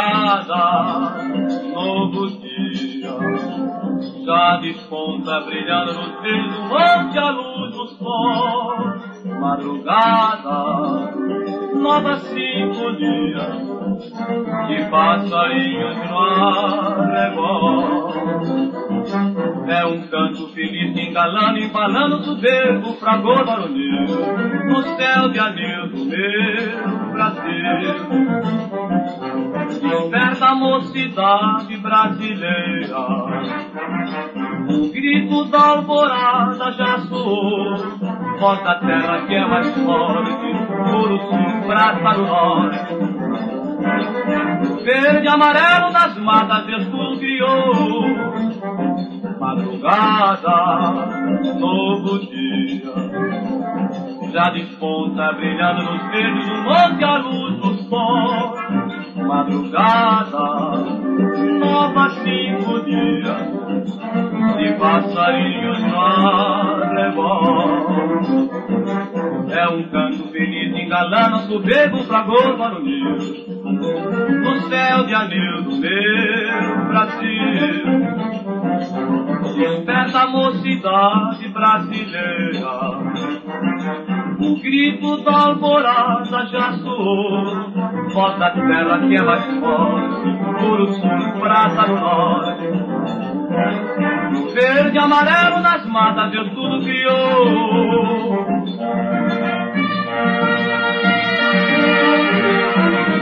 madrugada, novo dia, já desponta brilhando no céu do monte a luz do sol. Madrugada, nova 5 dias, de passarinhos no arrebol. É um canto feliz engalando, embalando soberbo fragor varonil, no céu de anil do meu Brasil. Desperta a mocidade brasileira, o grito da alvorada já soou. Voz da terra que é mais forte, puro sul, prata do norte. Verde e amarelo das matas Jesus criou. Madrugada, novo dia, já desponta brilhando nos verdes do monte a luz do sol. Madrugada, nova 5 dias, de passarinhos no arrebol. É um canto feliz engalando soberbo fragor varonil, no céu de anil do meu Brasil. Desperta a mocidade brasileira, o grito da alvorada já soou. Voz da terra que é mais forte, puro sul, prata do norte. Verde e amarelo nas matas Deus tudo criou.